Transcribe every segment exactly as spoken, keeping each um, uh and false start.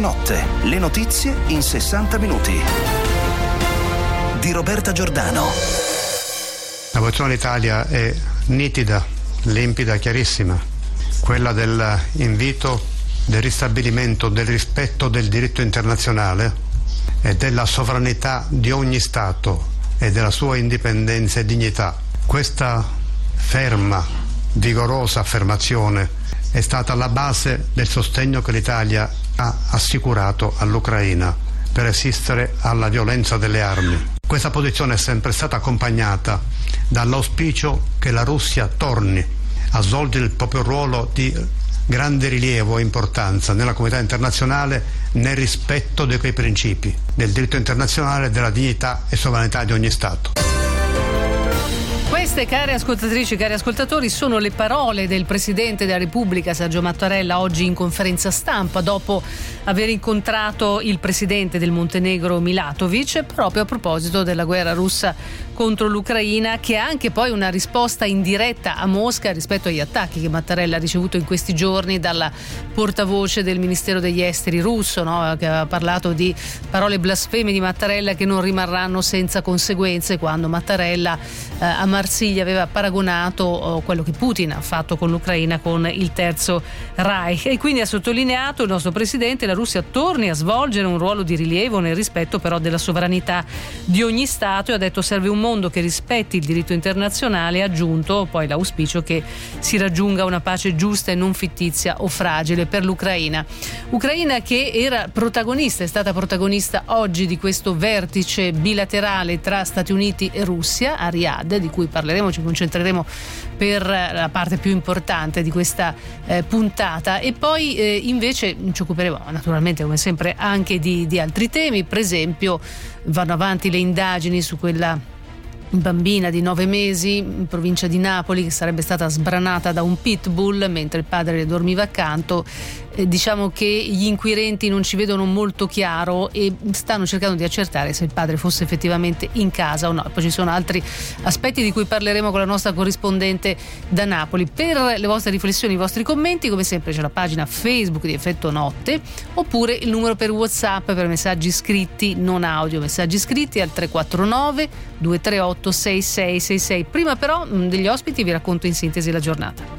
Notte, le notizie in sessanta minuti. Di Roberta Giordano. La posizione dell'Italia è nitida, limpida, chiarissima. Quella dell'invito del ristabilimento del rispetto del diritto internazionale e della sovranità di ogni Stato e della sua indipendenza e dignità. Questa ferma, vigorosa affermazione è stata la base del sostegno che l'Italia ha assicurato all'Ucraina per resistere alla violenza delle armi. Questa posizione è sempre stata accompagnata dall'auspicio che la Russia torni a svolgere il proprio ruolo di grande rilievo e importanza nella comunità internazionale nel rispetto di quei principi del diritto internazionale, della dignità e sovranità di ogni Stato. Queste, care ascoltatrici, cari ascoltatori, sono le parole del Presidente della Repubblica Sergio Mattarella oggi in conferenza stampa dopo aver incontrato il Presidente del Montenegro Milatovic proprio a proposito della guerra russa contro l'Ucraina, che ha anche poi una risposta indiretta a Mosca rispetto agli attacchi che Mattarella ha ricevuto in questi giorni dalla portavoce del Ministero degli Esteri russo, no? Che aveva parlato di parole blasfeme di Mattarella che non rimarranno senza conseguenze, quando Mattarella eh, a Marsiglia aveva paragonato oh, quello che Putin ha fatto con l'Ucraina con il Terzo Reich, e quindi ha sottolineato il nostro Presidente: la Russia torni a svolgere un ruolo di rilievo nel rispetto però della sovranità di ogni Stato, e ha detto serve un mondo che rispetti il diritto internazionale, e ha aggiunto poi l'auspicio che si raggiunga una pace giusta e non fittizia o fragile per l'Ucraina. Ucraina che era protagonista, è stata protagonista oggi di questo vertice bilaterale tra Stati Uniti e Russia a Riyadh, di cui parleremo, ci concentreremo per la parte più importante di questa eh, puntata, e poi eh, invece ci occuperemo naturalmente come sempre anche di, di altri temi. Per esempio vanno avanti le indagini su quella bambina di nove mesi in provincia di Napoli che sarebbe stata sbranata da un pitbull mentre il padre le dormiva accanto. Eh, diciamo che gli inquirenti non ci vedono molto chiaro e stanno cercando di accertare se il padre fosse effettivamente in casa o no. Poi ci sono altri aspetti di cui parleremo con la nostra corrispondente da Napoli. Per le vostre riflessioni, i vostri commenti, come sempre c'è la pagina Facebook di Effetto Notte, oppure il numero per WhatsApp per messaggi scritti, non audio, messaggi scritti al tre quattro nove due tre otto sei sei sei sei. Prima però degli ospiti vi racconto in sintesi la giornata.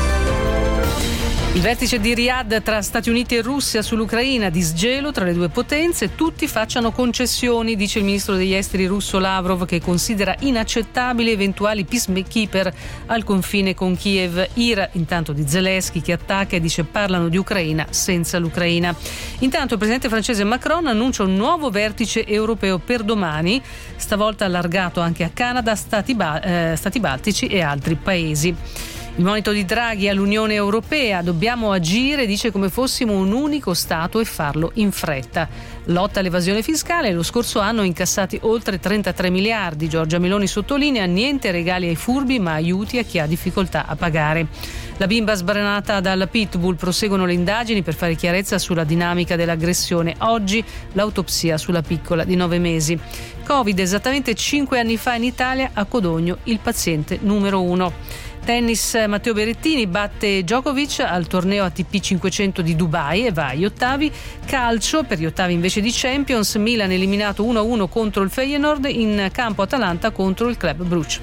Il vertice di Riyadh tra Stati Uniti e Russia sull'Ucraina, disgelo tra le due potenze, tutti facciano concessioni, dice il ministro degli esteri russo Lavrov, che considera inaccettabili eventuali peacekeeper al confine con Kiev. Ira intanto di Zelensky che attacca e dice parlano di Ucraina senza l'Ucraina. Intanto il presidente francese Macron annuncia un nuovo vertice europeo per domani, stavolta allargato anche a Canada, Stati, ba- eh, Stati Baltici e altri paesi. Il monito di Draghi all'Unione Europea: dobbiamo agire, dice, come fossimo un unico Stato e farlo in fretta. Lotta all'evasione fiscale: lo scorso anno incassati oltre trentatré miliardi. Giorgia Meloni sottolinea: niente regali ai furbi ma aiuti a chi ha difficoltà a pagare. La bimba sbranata dal pitbull, proseguono le indagini per fare chiarezza sulla dinamica dell'aggressione. Oggi l'autopsia sulla piccola di nove mesi. Covid, esattamente cinque anni fa in Italia a Codogno il paziente numero uno. Tennis, Matteo Berrettini batte Djokovic al torneo A T P cinquecento di Dubai e va agli ottavi. Calcio, per gli ottavi invece di Champions, Milan eliminato uno a uno contro il Feyenoord, in campo Atalanta contro il Club Brugge.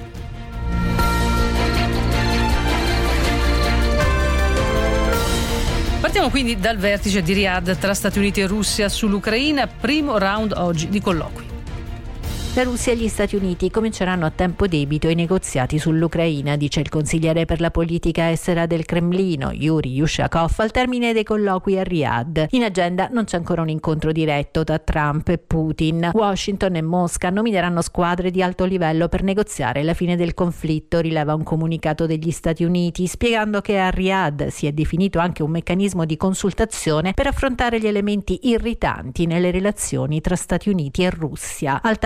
Partiamo quindi dal vertice di Riyadh tra Stati Uniti e Russia sull'Ucraina, primo round oggi di colloqui. La Russia e gli Stati Uniti cominceranno a tempo debito i negoziati sull'Ucraina, dice il consigliere per la politica estera del Cremlino, Yuri Ushakov, al termine dei colloqui a Riyadh. In agenda non c'è ancora un incontro diretto tra Trump e Putin. Washington e Mosca nomineranno squadre di alto livello per negoziare la fine del conflitto, rileva un comunicato degli Stati Uniti, spiegando che a Riyadh si è definito anche un meccanismo di consultazione per affrontare gli elementi irritanti nelle relazioni tra Stati Uniti e Russia. Al tavolo dei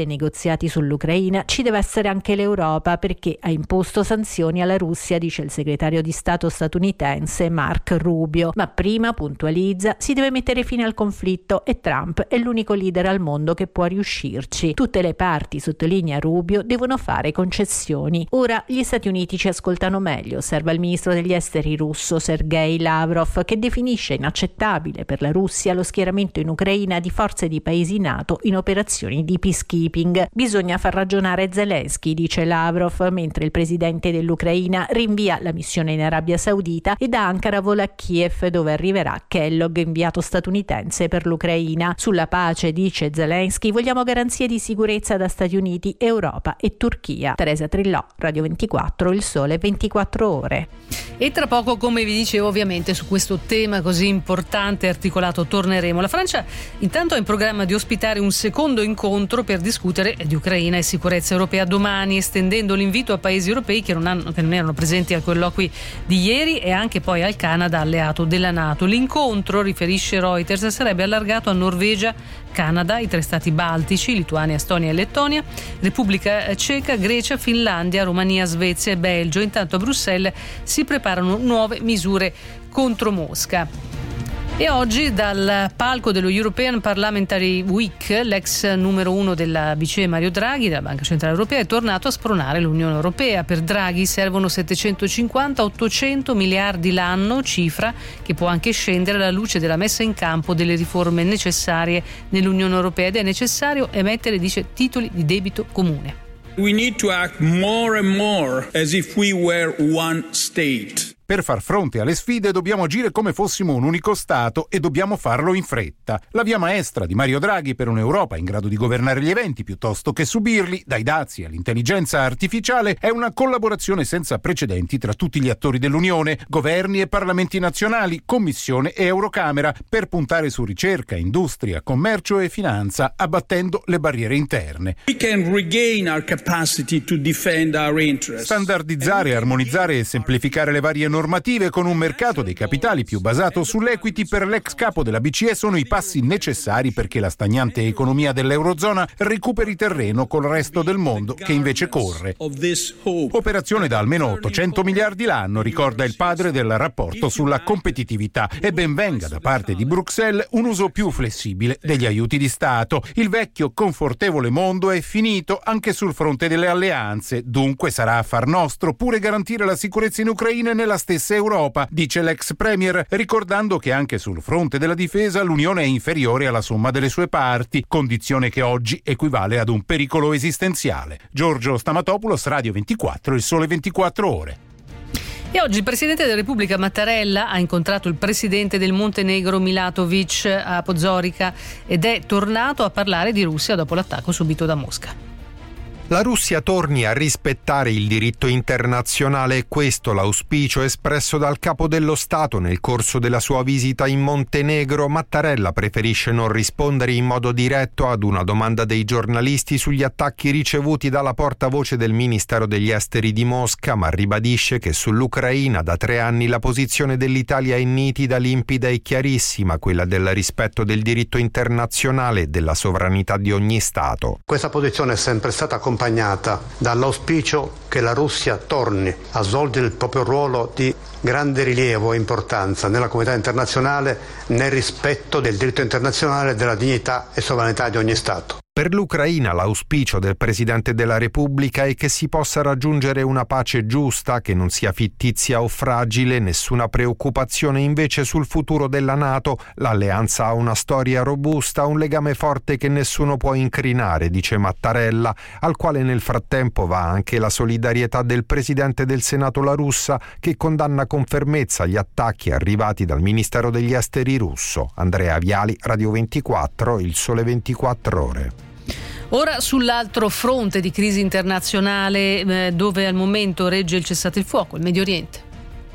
negoziati sull'Ucraina ci deve essere anche l'Europa, perché ha imposto sanzioni alla Russia, dice il segretario di Stato statunitense Mark Rubio. Ma prima, puntualizza, si deve mettere fine al conflitto e Trump è l'unico leader al mondo che può riuscirci. Tutte le parti, sottolinea Rubio, devono fare concessioni. Ora gli Stati Uniti ci ascoltano meglio, osserva il ministro degli esteri russo Sergei Lavrov, che definisce inaccettabile per la Russia lo schieramento in Ucraina di forze di paesi NATO in operazioni di peacekeeping. Bisogna far ragionare Zelensky, dice Lavrov, mentre il presidente dell'Ucraina rinvia la missione in Arabia Saudita e da Ankara vola a Kiev, dove arriverà Kellogg, inviato statunitense per l'Ucraina. Sulla pace, dice Zelensky, vogliamo garanzie di sicurezza da Stati Uniti, Europa e Turchia. Teresa Trillò, Radio ventiquattro, Il Sole ventiquattro Ore. E tra poco, come vi dicevo, ovviamente su questo tema così importante e articolato torneremo. La Francia intanto ha in programma di ospitare un secondo incontro per discutere di Ucraina e sicurezza europea domani, estendendo l'invito a paesi europei che non, hanno, che non erano presenti al colloqui di ieri e anche poi al Canada, alleato della NATO. L'incontro, riferisce Reuters, sarebbe allargato a Norvegia, Canada, i tre stati baltici, Lituania, Estonia e Lettonia, Repubblica Ceca, Grecia, Finlandia, Romania, Svezia e Belgio. Intanto a Bruxelles si preparano nuove misure contro Mosca. E oggi dal palco dello European Parliamentary Week l'ex numero uno della B C E Mario Draghi, della Banca Centrale Europea, è tornato a spronare l'Unione Europea. Per Draghi servono settecentocinquanta ottocento miliardi l'anno, cifra che può anche scendere alla luce della messa in campo delle riforme necessarie nell'Unione Europea, ed è necessario emettere, dice, titoli di debito comune. We need to act more and more as if we were one state. Per far fronte alle sfide dobbiamo agire come fossimo un unico Stato e dobbiamo farlo in fretta. La via maestra di Mario Draghi per un'Europa in grado di governare gli eventi piuttosto che subirli, dai dazi all'intelligenza artificiale, è una collaborazione senza precedenti tra tutti gli attori dell'Unione, governi e parlamenti nazionali, Commissione e Eurocamera, per puntare su ricerca, industria, commercio e finanza, abbattendo le barriere interne. We can regain our capacity to defend our interests. Standardizzare, armonizzare e semplificare le varie normative con un mercato dei capitali più basato sull'equity per l'ex capo della B C E sono i passi necessari perché la stagnante economia dell'Eurozona recuperi terreno col resto del mondo che invece corre. Operazione da almeno ottocento miliardi l'anno, ricorda il padre del rapporto sulla competitività, e ben venga da parte di Bruxelles un uso più flessibile degli aiuti di Stato. Il vecchio confortevole mondo è finito anche sul fronte delle alleanze, dunque sarà affar nostro pure garantire la sicurezza in Ucraina e nella stessa Europa, dice l'ex premier, ricordando che anche sul fronte della difesa l'Unione è inferiore alla somma delle sue parti, condizione che oggi equivale ad un pericolo esistenziale. Giorgio Stamatopoulos, Radio ventiquattro, Il Sole ventiquattro Ore. E oggi il Presidente della Repubblica Mattarella ha incontrato il Presidente del Montenegro Milatovic a Podgorica ed è tornato a parlare di Russia dopo l'attacco subito da Mosca. La Russia torni a rispettare il diritto internazionale, questo l'auspicio espresso dal capo dello Stato nel corso della sua visita in Montenegro. Mattarella preferisce non rispondere in modo diretto ad una domanda dei giornalisti sugli attacchi ricevuti dalla portavoce del Ministero degli Esteri di Mosca, ma ribadisce che sull'Ucraina da tre anni la posizione dell'Italia è nitida, limpida e chiarissima, quella del rispetto del diritto internazionale e della sovranità di ogni Stato. Questa posizione è sempre stata accompagnata dall'auspicio che la Russia torni a svolgere il proprio ruolo di grande rilievo e importanza nella comunità internazionale, nel rispetto del diritto internazionale e della dignità e sovranità di ogni Stato. Per l'Ucraina l'auspicio del Presidente della Repubblica è che si possa raggiungere una pace giusta, che non sia fittizia o fragile, nessuna preoccupazione invece sul futuro della NATO. L'alleanza ha una storia robusta, un legame forte che nessuno può incrinare, dice Mattarella, al quale nel frattempo va anche la solidarietà del Presidente del Senato La Russa, che condanna con fermezza gli attacchi arrivati dal Ministero degli Esteri russo. Andrea Viali, Radio ventiquattro, Il Sole ventiquattro Ore. Ora sull'altro fronte di crisi internazionale, eh, dove al momento regge il cessate il fuoco, il Medio Oriente.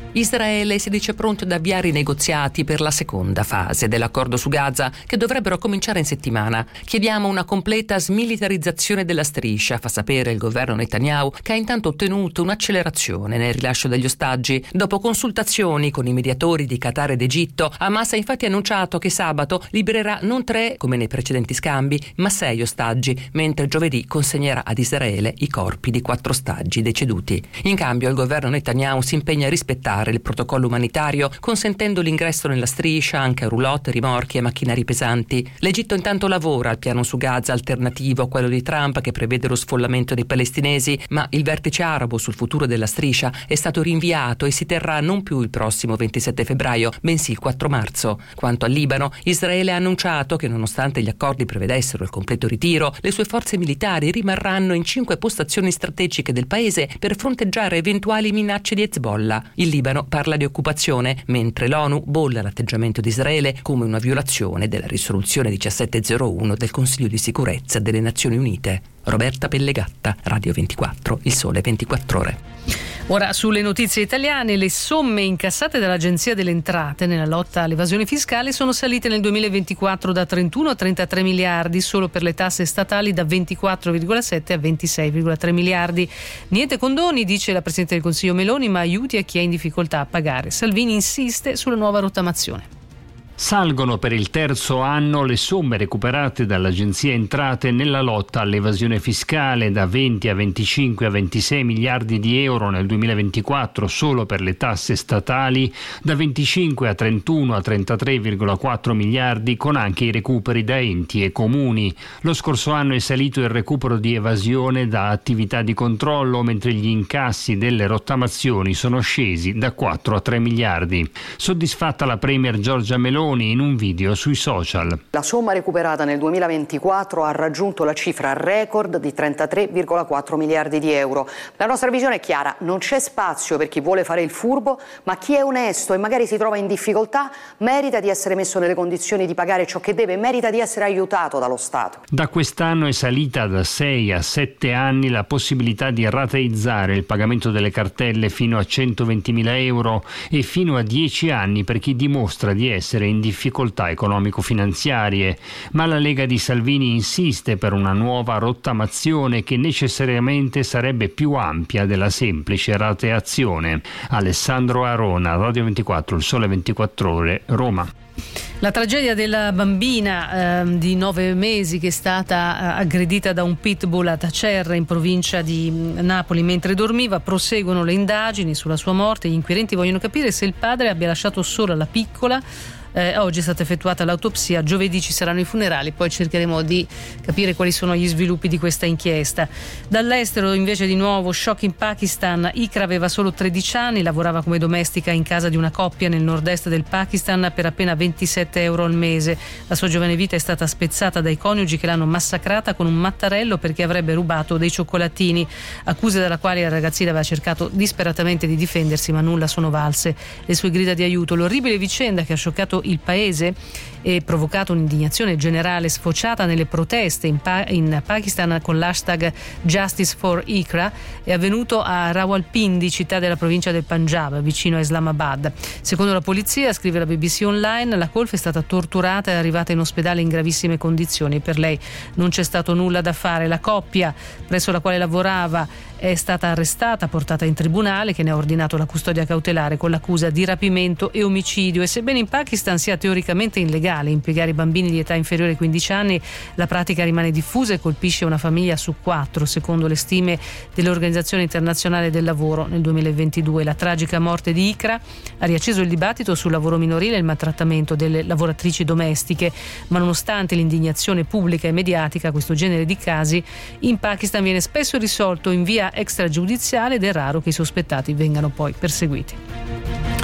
Israele si dice pronto ad avviare i negoziati per la seconda fase dell'accordo su Gaza, che dovrebbero cominciare in settimana. Chiediamo una completa smilitarizzazione della striscia, fa sapere il governo Netanyahu, che ha intanto ottenuto un'accelerazione nel rilascio degli ostaggi. Dopo consultazioni con i mediatori di Qatar ed Egitto, Hamas ha infatti annunciato che sabato libererà non tre, come nei precedenti scambi, ma sei ostaggi, mentre giovedì consegnerà ad Israele i corpi di quattro ostaggi deceduti. In cambio il governo Netanyahu si impegna a rispettare il protocollo umanitario, consentendo l'ingresso nella striscia anche a roulotte, rimorchi e macchinari pesanti. L'Egitto intanto lavora al piano su Gaza alternativo a quello di Trump, che prevede lo sfollamento dei palestinesi, ma il vertice arabo sul futuro della striscia è stato rinviato e si terrà non più il prossimo ventisette febbraio, bensì il quattro marzo. Quanto al Libano, Israele ha annunciato che nonostante gli accordi prevedessero il completo ritiro, le sue forze militari rimarranno in cinque postazioni strategiche del paese per fronteggiare eventuali minacce di Hezbollah. Il Libano parla di occupazione, mentre l'ONU bolla l'atteggiamento di Israele come una violazione della risoluzione millesettecentouno del Consiglio di sicurezza delle Nazioni Unite. Roberta Pellegatta, Radio ventiquattro, Il Sole ventiquattro Ore. Ora sulle notizie italiane, le somme incassate dall'Agenzia delle Entrate nella lotta all'evasione fiscale sono salite nel duemilaventiquattro da trentuno a trentatré miliardi, solo per le tasse statali da ventiquattro virgola sette a ventisei virgola tre miliardi. Niente condoni, dice la Presidente del Consiglio Meloni, ma aiuti a chi è in difficoltà a pagare. Salvini insiste sulla nuova rottamazione. Salgono per il terzo anno le somme recuperate dall'Agenzia Entrate nella lotta all'evasione fiscale, da venti a venticinque a ventisei miliardi di euro nel duemilaventiquattro solo per le tasse statali, da venticinque a trentuno a trentatré virgola quattro miliardi con anche i recuperi da enti e comuni. Lo scorso anno è salito il recupero di evasione da attività di controllo, mentre gli incassi delle rottamazioni sono scesi da quattro a tre miliardi. Soddisfatta la Premier Giorgia Meloni in un video sui social. La somma recuperata nel duemilaventiquattro ha raggiunto la cifra record di trentatré virgola quattro miliardi di euro. La nostra visione è chiara: non c'è spazio per chi vuole fare il furbo, ma chi è onesto e magari si trova in difficoltà merita di essere messo nelle condizioni di pagare ciò che deve, merita di essere aiutato dallo Stato. Da quest'anno è salita da sei a sette anni la possibilità di rateizzare il pagamento delle cartelle fino a centoventimila euro e fino a dieci anni per chi dimostra di essere in difficoltà economico-finanziarie, ma la Lega di Salvini insiste per una nuova rottamazione che necessariamente sarebbe più ampia della semplice rateazione. Alessandro Arona, Radio ventiquattro, Il Sole ventiquattro Ore, Roma. La tragedia della bambina eh, di nove mesi che è stata eh, aggredita da un pitbull a Tacerra in provincia di Napoli mentre dormiva. Proseguono le indagini sulla sua morte. Gli inquirenti vogliono capire se il padre abbia lasciato sola la piccola. Eh, oggi è stata effettuata l'autopsia, giovedì ci saranno i funerali, poi cercheremo di capire quali sono gli sviluppi di questa inchiesta. Dall'estero invece di nuovo shock in Pakistan. Ikra aveva solo tredici anni, lavorava come domestica in casa di una coppia nel nord-est del Pakistan per appena ventisette euro al mese. La sua giovane vita è stata spezzata dai coniugi che l'hanno massacrata con un mattarello perché avrebbe rubato dei cioccolatini, accuse dalla quale la ragazzina aveva cercato disperatamente di difendersi, ma nulla sono valse le sue grida di aiuto. L'orribile vicenda che ha scioccato il paese e provocato un'indignazione generale sfociata nelle proteste in, pa- in Pakistan con l'hashtag Justice for Ikra è avvenuto a Rawalpindi, città della provincia del Punjab, vicino a Islamabad. Secondo la polizia, scrive la B B C Online, la colf è stata torturata e è arrivata in ospedale in gravissime condizioni. Per lei non c'è stato nulla da fare. La coppia presso la quale lavorava è stata arrestata, portata in tribunale, che ne ha ordinato la custodia cautelare con l'accusa di rapimento e omicidio. E sebbene in Pakistan sia teoricamente illegale impiegare bambini di età inferiore ai quindici anni, la pratica rimane diffusa e colpisce una famiglia su quattro, secondo le stime dell'Organizzazione Internazionale del Lavoro. Nel duemilaventidue la tragica morte di Ikra ha riacceso il dibattito sul lavoro minorile e il maltrattamento delle lavoratrici domestiche, ma nonostante l'indignazione pubblica e mediatica, questo genere di casi in Pakistan viene spesso risolto in via extragiudiziale ed è raro che i sospettati vengano poi perseguiti.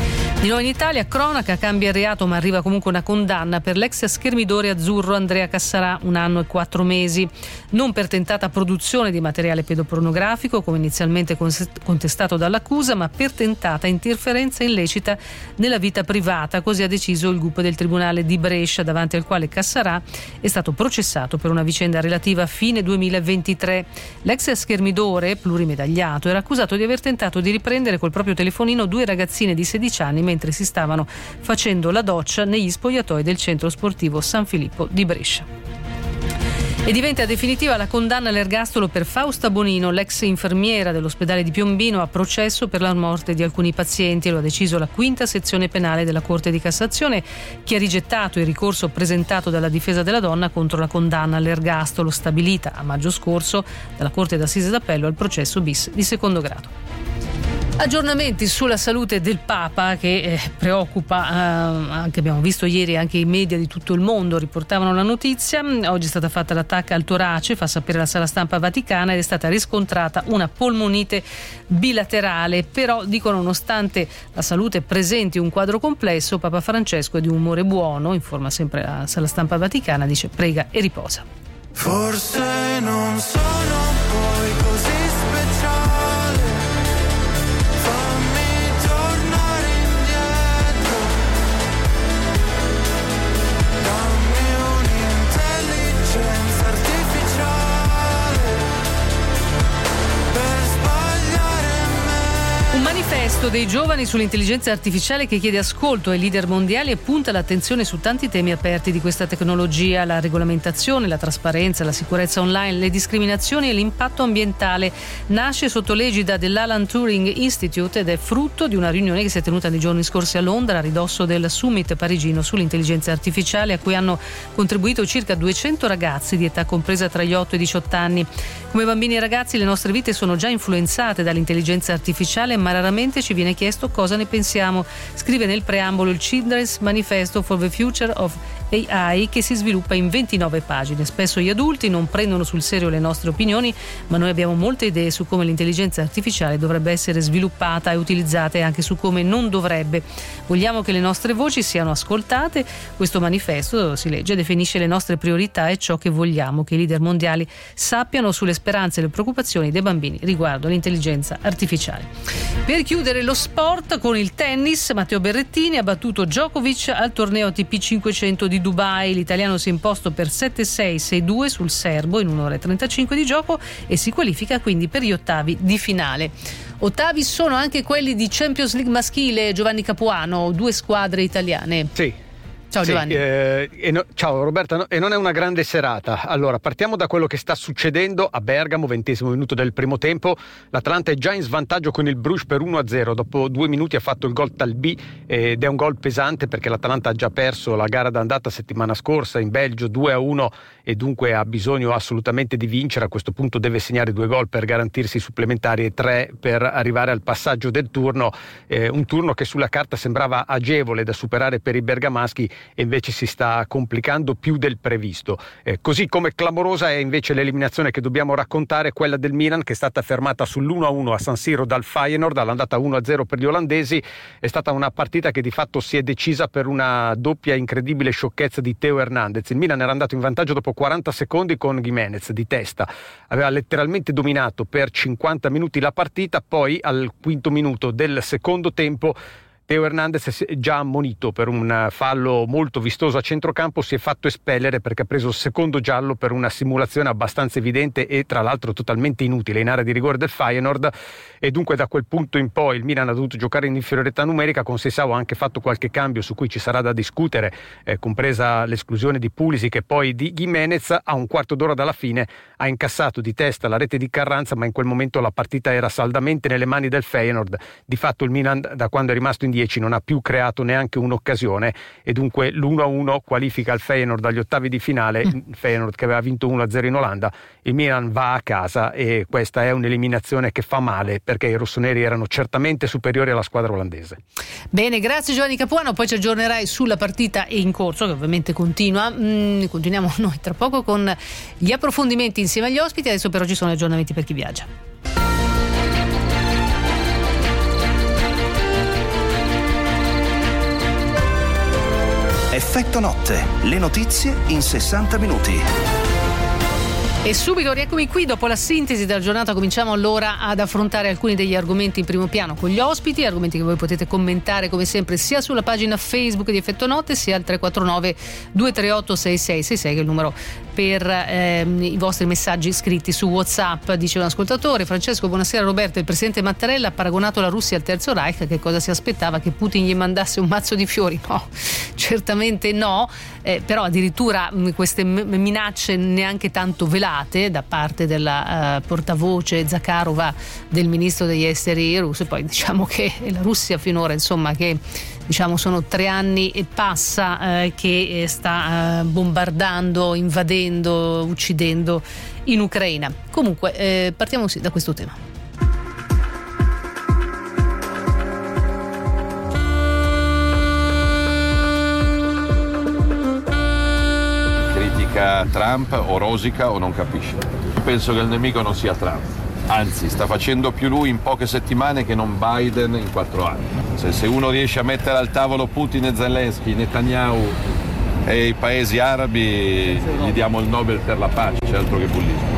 Di nuovo in Italia, cronaca, cambia il reato ma arriva comunque una condanna per l'ex schermidore azzurro Andrea Cassarà, un anno e quattro mesi, non per tentata produzione di materiale pedopornografico come inizialmente contestato dall'accusa, ma per tentata interferenza illecita nella vita privata, così ha deciso il G U P del Tribunale di Brescia, davanti al quale Cassarà è stato processato per una vicenda relativa a fine duemilaventitré. L'ex schermidore, plurimedagliato, era accusato di aver tentato di riprendere col proprio telefonino due ragazzine di sedici anni mentre si stavano facendo la doccia negli spogliatoi del centro sportivo San Filippo di Brescia. E diventa definitiva la condanna all'ergastolo per Fausta Bonino, l'ex infermiera dell'ospedale di Piombino, a processo per la morte di alcuni pazienti. Lo ha deciso la quinta sezione penale della Corte di Cassazione, che ha rigettato il ricorso presentato dalla difesa della donna contro la condanna all'ergastolo stabilita a maggio scorso dalla Corte d'Assise d'Appello al processo bis di secondo grado. Aggiornamenti sulla salute del Papa che eh, preoccupa, eh, anche abbiamo visto ieri anche i media di tutto il mondo riportavano la notizia. Oggi è stata fatta l'attacca al torace, fa sapere la sala stampa vaticana, ed è stata riscontrata una polmonite bilaterale, però dicono nonostante la salute presenti un quadro complesso, Papa Francesco è di umore buono, informa sempre la sala stampa vaticana, dice prega e riposa. Forse non sono poi così speciale. Un manifesto dei giovani sull'intelligenza artificiale che chiede ascolto ai leader mondiali e punta l'attenzione su tanti temi aperti di questa tecnologia: la regolamentazione, la trasparenza, la sicurezza online, le discriminazioni e l'impatto ambientale. Nasce sotto l'egida dell'Alan Turing Institute ed è frutto di una riunione che si è tenuta nei giorni scorsi a Londra a ridosso del summit parigino sull'intelligenza artificiale, a cui hanno contribuito circa duecento ragazzi di età compresa tra gli otto e i diciotto anni. Come bambini e ragazzi le nostre vite sono già influenzate dall'intelligenza artificiale, ma raramente ci viene chiesto cosa ne pensiamo, scrive nel preambolo il Children's Manifesto for the Future of A I, che si sviluppa in ventinove pagine. Spesso gli adulti non prendono sul serio le nostre opinioni, ma noi abbiamo molte idee su come l'intelligenza artificiale dovrebbe essere sviluppata e utilizzata, e anche su come non dovrebbe. Vogliamo che le nostre voci siano ascoltate. Questo manifesto, si legge, definisce le nostre priorità e ciò che vogliamo che i leader mondiali sappiano sulle speranze e le preoccupazioni dei bambini riguardo l'intelligenza artificiale. Per chiudere lo sport con il tennis, Matteo Berrettini ha battuto Djokovic al torneo A T P cinquecento di Dubai. L'italiano si è imposto per sette sei sei due sul serbo in un'ora e trentacinque di gioco e si qualifica quindi per gli ottavi di finale. Ottavi sono anche quelli di Champions League maschile, Giovanni Capuano, due squadre italiane. Sì. Ciao sì, Giovanni. Eh, e no, ciao Roberta, no, e non è una grande serata. Allora, partiamo da quello che sta succedendo a Bergamo, ventesimo minuto del primo tempo. L'Atalanta è già in svantaggio con il Bruges per uno a zero. Dopo due minuti ha fatto il gol Talbi ed è un gol pesante perché l'Atalanta ha già perso la gara d'andata settimana scorsa in Belgio due a uno e dunque ha bisogno assolutamente di vincere. A questo punto deve segnare due gol per garantirsi i supplementari e tre per arrivare al passaggio del turno. Eh, un turno che sulla carta sembrava agevole da superare per i bergamaschi e invece si sta complicando più del previsto. Eh, così come clamorosa è invece l'eliminazione che dobbiamo raccontare, quella del Milan, che è stata fermata sull'uno a uno a San Siro dal Feyenoord all'andata uno a zero per gli olandesi. È stata una partita che di fatto si è decisa per una doppia incredibile sciocchezza di Theo Hernandez. Il Milan era andato in vantaggio dopo quaranta secondi con Gimenez di testa, aveva letteralmente dominato per cinquanta minuti la partita, poi al quinto minuto del secondo tempo Theo Hernandez è già ammonito per un fallo molto vistoso a centrocampo, si è fatto espellere perché ha preso il secondo giallo per una simulazione abbastanza evidente e tra l'altro totalmente inutile in area di rigore del Feyenoord, e dunque da quel punto in poi il Milan ha dovuto giocare in inferiorità numerica. Con Seisao ha anche fatto qualche cambio su cui ci sarà da discutere, eh, compresa l'esclusione di Pulisic e poi di Gimenez. A un quarto d'ora dalla fine ha incassato di testa la rete di Carranza, ma in quel momento la partita era saldamente nelle mani del Feyenoord. Di fatto il Milan, da quando è rimasto in dieci, non ha più creato neanche un'occasione e dunque l'uno a uno qualifica il Feyenoord agli ottavi di finale. Il Feyenoord che aveva vinto uno a zero in Olanda, il Milan va a casa e questa è un'eliminazione che fa male perché i rossoneri erano certamente superiori alla squadra olandese. Bene, grazie Giovanni Capuano, poi ci aggiornerai sulla partita in corso che ovviamente continua. Mm, continuiamo noi tra poco con gli approfondimenti insieme agli ospiti. Adesso però ci sono aggiornamenti per chi viaggia. Effetto notte, le notizie in sessanta minuti. E subito rieccomi qui, dopo la sintesi della giornata cominciamo allora ad affrontare alcuni degli argomenti in primo piano con gli ospiti, argomenti che voi potete commentare come sempre sia sulla pagina Facebook di Effetto Notte sia al tre quattro nove due tre otto sei sei sei sei che è il numero per ehm, i vostri messaggi scritti su WhatsApp. Dice un ascoltatore: Francesco, buonasera Roberto, il presidente Mattarella ha paragonato la Russia al Terzo Reich, che cosa si aspettava? Che Putin gli mandasse un mazzo di fiori? No, certamente no, eh, però addirittura mh, queste m- minacce neanche tanto velate da parte della uh, portavoce Zakharova del ministro degli esteri russo. Poi diciamo che la Russia finora, insomma, che diciamo sono tre anni e passa eh, che sta eh, bombardando, invadendo, uccidendo in Ucraina. Comunque eh, partiamo sì da questo tema. Critica Trump o rosica o non capisce. Penso che il nemico non sia Trump, anzi sta facendo più lui in poche settimane che non Biden in quattro anni. Se, se uno riesce a mettere al tavolo Putin e Zelensky, Netanyahu e i paesi arabi, gli diamo il Nobel per la pace, c'è altro che bullismo.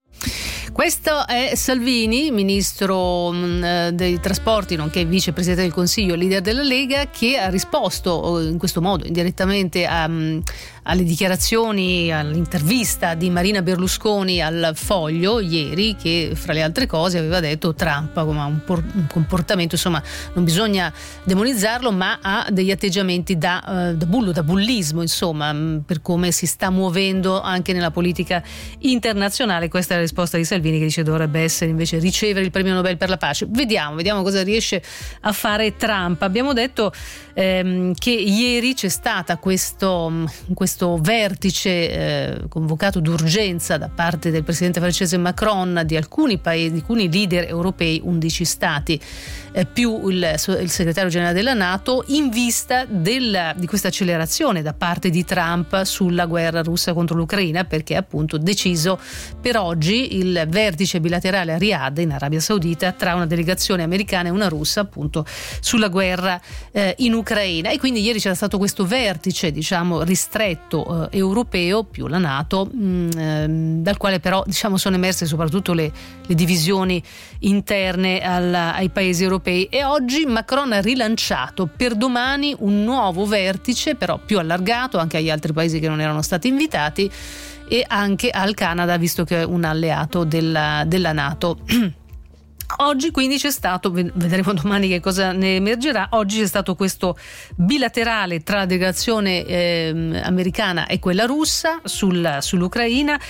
Questo è Salvini, ministro mh, dei trasporti, nonché vicepresidente del Consiglio, leader della Lega, che ha risposto in questo modo indirettamente a, mh, alle dichiarazioni, all'intervista di Marina Berlusconi al Foglio ieri, che fra le altre cose aveva detto Trump come un, por- un comportamento, insomma non bisogna demonizzarlo, ma ha degli atteggiamenti da, uh, da bullo, da bullismo, insomma, mh, per come si sta muovendo anche nella politica internazionale. Questa è la risposta di Salvini, che dice dovrebbe essere invece ricevere il premio Nobel per la pace. Vediamo, vediamo cosa riesce a fare Trump. Abbiamo detto ehm, che ieri c'è stata questo, questo vertice eh, convocato d'urgenza da parte del presidente francese Macron di alcuni paesi, di alcuni leader europei, undici stati eh, più il, il segretario generale della NATO, in vista del, di questa accelerazione da parte di Trump sulla guerra russa contro l'Ucraina, perché appunto deciso per oggi il vertice bilaterale a Riyadh in Arabia Saudita tra una delegazione americana e una russa, appunto sulla guerra eh, in Ucraina. E quindi ieri c'era stato questo vertice, diciamo ristretto eh, europeo più la NATO, mh, eh, dal quale però diciamo sono emerse soprattutto le, le divisioni interne al, ai paesi europei. E oggi Macron ha rilanciato per domani un nuovo vertice, però più allargato anche agli altri paesi che non erano stati invitati, e anche al Canada, visto che è un alleato della, della NATO. Oggi quindi c'è stato, vedremo domani che cosa ne emergerà, oggi c'è stato questo bilaterale tra la delegazione eh, americana e quella russa sul, sull'Ucraina.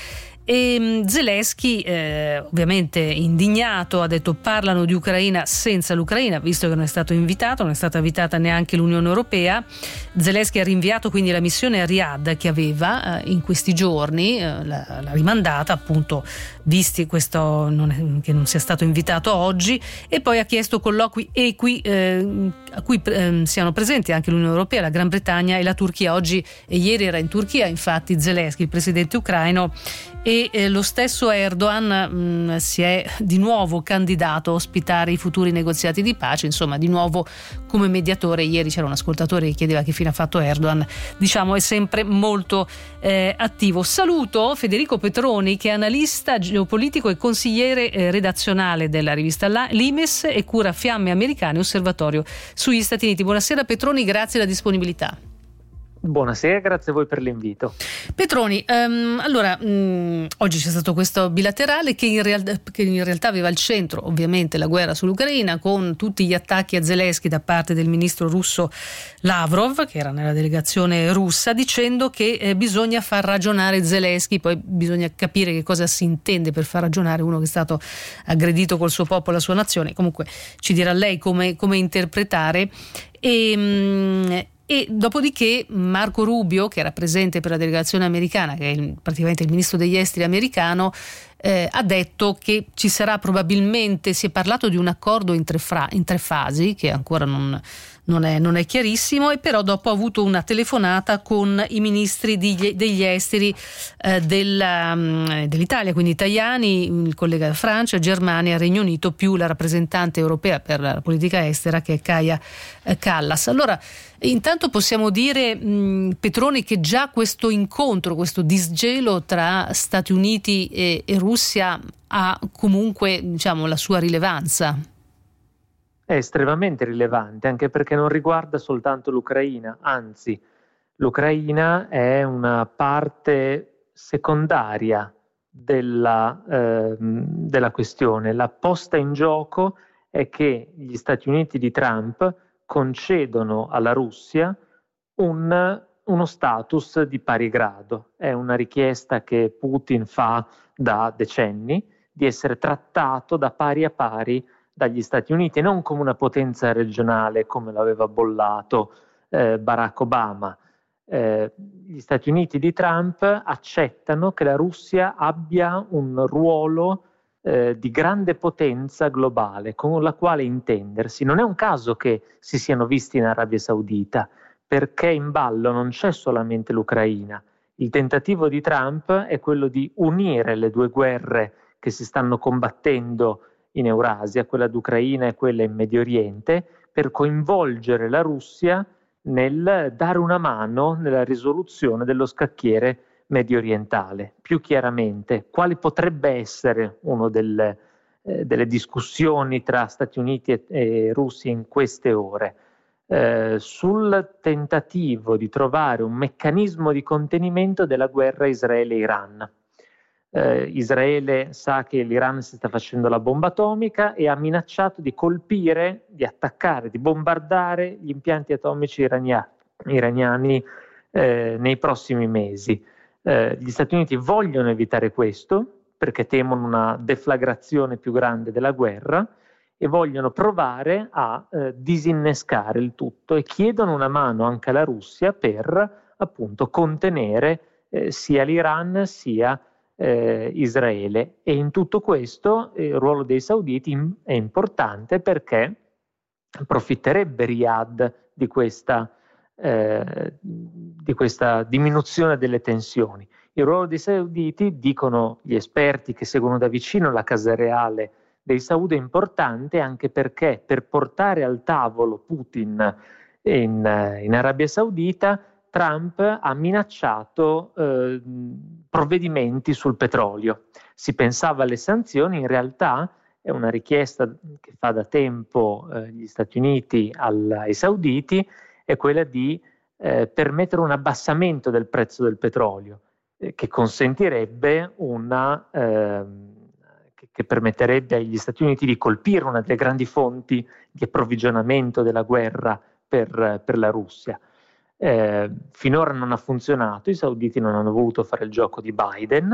E Zelensky eh, ovviamente indignato ha detto parlano di Ucraina senza l'Ucraina, visto che non è stato invitato, non è stata invitata neanche l'Unione Europea. Zelensky ha rinviato quindi la missione a Riyadh che aveva eh, in questi giorni, eh, l'ha, l'ha rimandata appunto visti questo non è, che non sia stato invitato oggi, e poi ha chiesto colloqui equi eh, a cui eh, siano presenti anche l'Unione Europea, la Gran Bretagna e la Turchia. Oggi e ieri era in Turchia infatti Zelensky, il presidente ucraino, e eh, lo stesso Erdogan mh, si è di nuovo candidato a ospitare i futuri negoziati di pace, insomma di nuovo come mediatore. Ieri c'era un ascoltatore che chiedeva che fine ha fatto Erdogan, diciamo è sempre molto eh, attivo. Saluto Federico Petroni, che è analista geopolitico e consigliere eh, redazionale della rivista L'Imes e cura Fiamme Americane, osservatorio sugli Stati Uniti. Buonasera Petroni, grazie della disponibilità. Buonasera, grazie a voi per l'invito. Petroni, um, allora um, oggi c'è stato questo bilaterale che in, real- che in realtà aveva al centro ovviamente la guerra sull'Ucraina, con tutti gli attacchi a Zelensky da parte del ministro russo Lavrov, che era nella delegazione russa, dicendo che eh, bisogna far ragionare Zelensky. Poi bisogna capire che cosa si intende per far ragionare uno che è stato aggredito col suo popolo, la sua nazione. Comunque ci dirà lei come, come interpretare. E um, E dopodiché Marco Rubio, che era presente per la delegazione americana, che è il, praticamente il ministro degli esteri americano, eh, ha detto che ci sarà probabilmente, si è parlato di un accordo in tre, fra, in tre fasi che ancora non, non, è, non è chiarissimo, e però dopo ha avuto una telefonata con i ministri di, degli esteri eh, del, um, dell'Italia, quindi italiani, il collega Francia, Germania, Regno Unito, più la rappresentante europea per la politica estera che è Kaja eh, Kallas. Allora, intanto possiamo dire, mh, Petroni, che già questo incontro, questo disgelo tra Stati Uniti e, e Russia ha comunque, diciamo, la sua rilevanza. È estremamente rilevante, anche perché non riguarda soltanto l'Ucraina, anzi l'Ucraina è una parte secondaria della, eh, della questione. La posta in gioco è che gli Stati Uniti di Trump concedono alla Russia un, uno status di pari grado. È una richiesta che Putin fa da decenni, di essere trattato da pari a pari dagli Stati Uniti, non come una potenza regionale come l'aveva bollato eh, Barack Obama. Eh, gli Stati Uniti di Trump accettano che la Russia abbia un ruolo eh, di grande potenza globale con la quale intendersi. Non è un caso che si siano visti in Arabia Saudita, perché in ballo non c'è solamente l'Ucraina. Il tentativo di Trump è quello di unire le due guerre che si stanno combattendo in Eurasia, quella d'Ucraina e quella in Medio Oriente, per coinvolgere la Russia nel dare una mano nella risoluzione dello scacchiere medio orientale. Più chiaramente, quale potrebbe essere una delle, eh, delle discussioni tra Stati Uniti e, e Russia in queste ore? Eh, sul tentativo di trovare un meccanismo di contenimento della guerra Israele-Iran. Eh, Israele sa che l'Iran si sta facendo la bomba atomica e ha minacciato di colpire, di attaccare, di bombardare gli impianti atomici irania, iraniani eh, nei prossimi mesi. Eh, gli Stati Uniti vogliono evitare questo perché temono una deflagrazione più grande della guerra e vogliono provare a eh, disinnescare il tutto, e chiedono una mano anche alla Russia per appunto contenere eh, sia l'Iran sia Eh, Israele. E in tutto questo eh, il ruolo dei sauditi è importante perché approfitterebbe Riyadh di questa, eh, di questa diminuzione delle tensioni. Il ruolo dei sauditi, dicono gli esperti che seguono da vicino la casa reale dei Saudi, è importante anche perché per portare al tavolo Putin in, in Arabia Saudita Trump ha minacciato eh, provvedimenti sul petrolio. Si pensava alle sanzioni, in realtà è una richiesta che fa da tempo eh, gli Stati Uniti al, ai sauditi, è quella di eh, permettere un abbassamento del prezzo del petrolio, eh, che consentirebbe una, eh, che, che permetterebbe agli Stati Uniti di colpire una delle grandi fonti di approvvigionamento della guerra per, per la Russia. Eh, finora non ha funzionato, i sauditi non hanno voluto fare il gioco di Biden,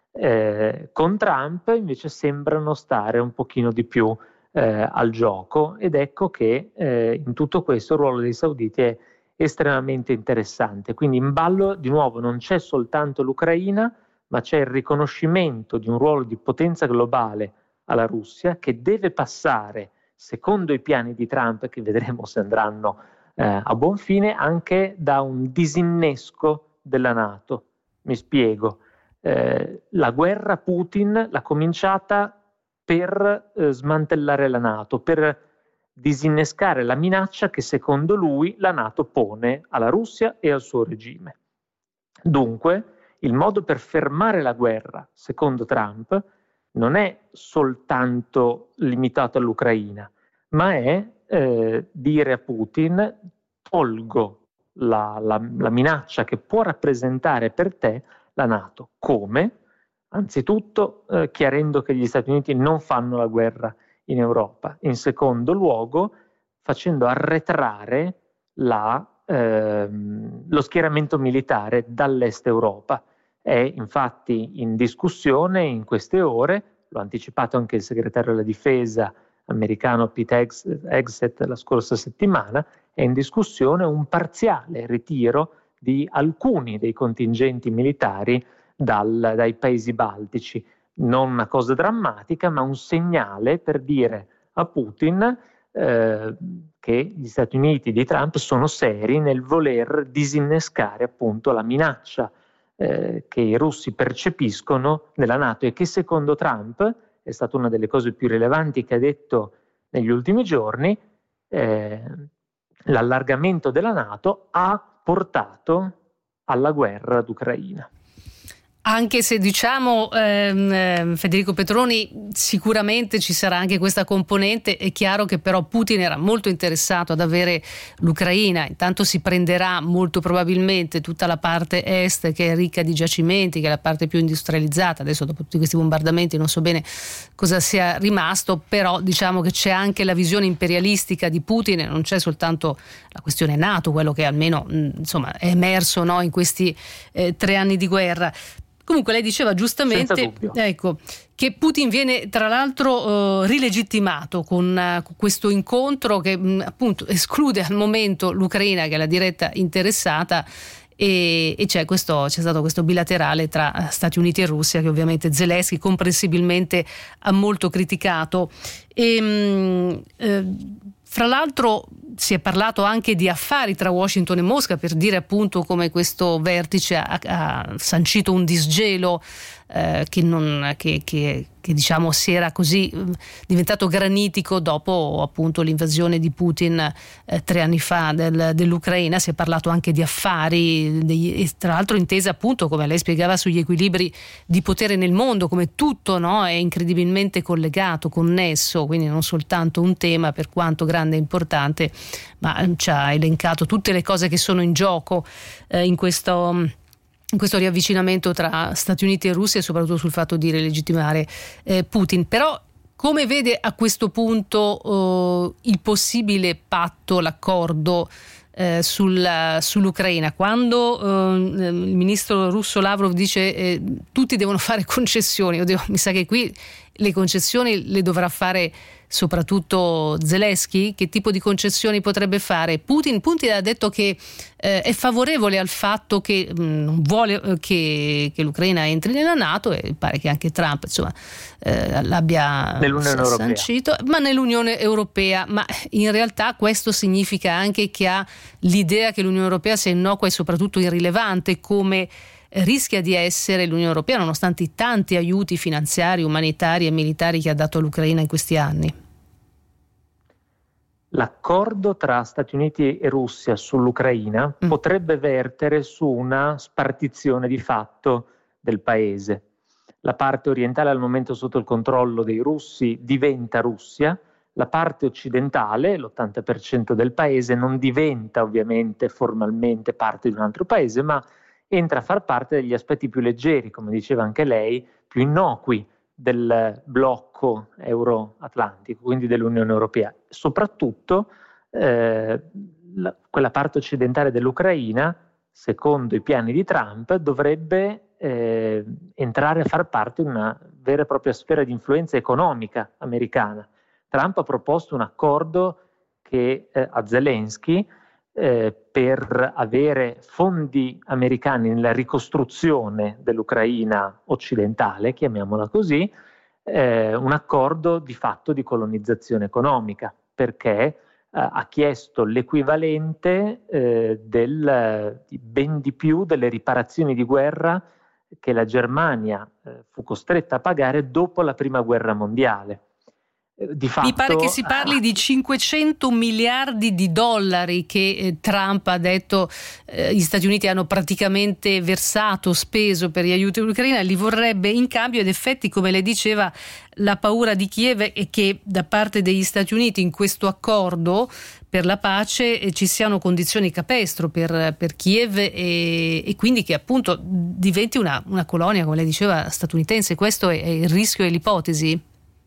eh, con Trump invece sembrano stare un pochino di più eh, al gioco, ed ecco che eh, in tutto questo il ruolo dei sauditi è estremamente interessante. Quindi in ballo di nuovo non c'è soltanto l'Ucraina, ma c'è il riconoscimento di un ruolo di potenza globale alla Russia, che deve passare, secondo i piani di Trump, che vedremo se andranno Eh, a buon fine, anche da un disinnesco della NATO. Mi spiego. Eh, la guerra Putin l'ha cominciata per eh, smantellare la NATO, per disinnescare la minaccia che secondo lui la NATO pone alla Russia e al suo regime. Dunque, il modo per fermare la guerra, secondo Trump, non è soltanto limitato all'Ucraina, ma è Eh, dire a Putin: tolgo la, la, la minaccia che può rappresentare per te la NATO. Come? Anzitutto eh, chiarendo che gli Stati Uniti non fanno la guerra in Europa. In secondo luogo, facendo arretrare la, ehm, lo schieramento militare dall'est Europa. È infatti in discussione in queste ore, l'ha anticipato anche il segretario della difesa americano Pete Hegseth la scorsa settimana, è in discussione un parziale ritiro di alcuni dei contingenti militari dal, dai paesi baltici. non una cosa drammatica, ma un segnale per dire a Putin eh, che gli Stati Uniti di Trump sono seri nel voler disinnescare appunto la minaccia eh, che i russi percepiscono nella NATO e che secondo Trump è stata una delle cose più rilevanti che ha detto negli ultimi giorni. Eh, l'allargamento della NATO ha portato alla guerra d'Ucraina. Anche se diciamo ehm, Federico Petroni, sicuramente ci sarà anche questa componente, è chiaro che però Putin era molto interessato ad avere l'Ucraina, intanto si prenderà molto probabilmente tutta la parte est che è ricca di giacimenti, che è la parte più industrializzata, adesso dopo tutti questi bombardamenti non so bene cosa sia rimasto, però diciamo che c'è anche la visione imperialistica di Putin e non c'è soltanto la questione NATO, quello che almeno insomma è emerso, no, in questi eh, tre anni di guerra. Comunque lei diceva giustamente, ecco, che Putin viene tra l'altro uh, rilegittimato con uh, questo incontro che mh, appunto esclude al momento l'Ucraina, che è la diretta interessata, e, e c'è, questo, c'è stato questo bilaterale tra Stati Uniti e Russia che ovviamente Zelensky comprensibilmente ha molto criticato. E, mh, eh, fra l'altro si è parlato anche di affari tra Washington e Mosca, per dire appunto come questo vertice ha, ha sancito un disgelo eh, che, non, che, che, che diciamo si era così eh, diventato granitico dopo appunto l'invasione di Putin eh, tre anni fa del, dell'Ucraina. Si è parlato anche di affari, degli, e tra l'altro intesa appunto, come lei spiegava, sugli equilibri di potere nel mondo, come tutto, no, è incredibilmente collegato, connesso, quindi non soltanto un tema, per quanto grande e importante, ma ci ha elencato tutte le cose che sono in gioco eh, in questo in questo riavvicinamento tra Stati Uniti e Russia, e soprattutto sul fatto di rilegittimare eh, Putin. Però come vede a questo punto eh, il possibile patto, l'accordo eh, sul, sull'Ucraina? Quando eh, il ministro russo Lavrov dice eh, tutti devono fare concessioni, oddio, mi sa che qui le concessioni le dovrà fare soprattutto Zelensky. Che tipo di concessioni potrebbe fare Putin? Putin ha detto che eh, è favorevole al fatto che non vuole eh, che, che l'Ucraina entri nella NATO, e pare che anche Trump insomma eh, l'abbia sancito, ma nell'Unione Europea. Ma in realtà questo significa anche che ha l'idea che l'Unione Europea sia innocua e soprattutto irrilevante, come rischia di essere l'Unione Europea, nonostante i tanti aiuti finanziari, umanitari e militari che ha dato all'Ucraina in questi anni. L'accordo tra Stati Uniti e Russia sull'Ucraina mm. potrebbe vertere su una spartizione di fatto del paese. La parte orientale, al momento sotto il controllo dei russi, diventa Russia. La parte occidentale, l'ottanta per cento del paese, non diventa ovviamente formalmente parte di un altro paese, ma entra a far parte degli aspetti più leggeri, come diceva anche lei, più innocui del blocco euro-atlantico, quindi dell'Unione Europea. Soprattutto eh, la, quella parte occidentale dell'Ucraina, secondo i piani di Trump, dovrebbe eh, entrare a far parte di una vera e propria sfera di influenza economica americana. Trump ha proposto un accordo che eh, a Zelensky Eh, per avere fondi americani nella ricostruzione dell'Ucraina occidentale, chiamiamola così, eh, un accordo di fatto di colonizzazione economica, perché eh, ha chiesto l'equivalente eh, del, di ben di più delle riparazioni di guerra che la Germania eh, fu costretta a pagare dopo la Prima Guerra Mondiale. Di fatto, mi pare che si parli di cinquecento miliardi di dollari che eh, Trump ha detto eh, gli Stati Uniti hanno praticamente versato, speso per gli aiuti all'Ucraina, li vorrebbe in cambio. Ed effetti, come lei diceva, la paura di Kiev è che da parte degli Stati Uniti in questo accordo per la pace eh, ci siano condizioni capestro per, per Kiev e, e quindi che appunto diventi una, una colonia, come lei diceva, statunitense. Questo è, è il rischio e l'ipotesi?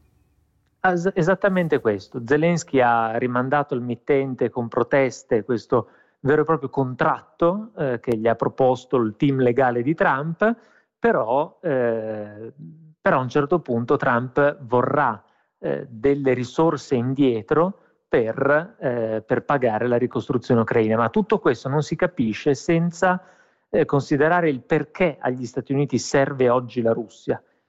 Esattamente questo. Zelensky ha rimandato al mittente con proteste questo vero e proprio contratto eh, che gli ha proposto il team legale di Trump, però, eh, però a un certo punto Trump vorrà eh, delle risorse indietro per, eh, per pagare la ricostruzione ucraina. Ma tutto questo non si capisce senza eh, considerare il perché agli Stati Uniti serve oggi la Russia.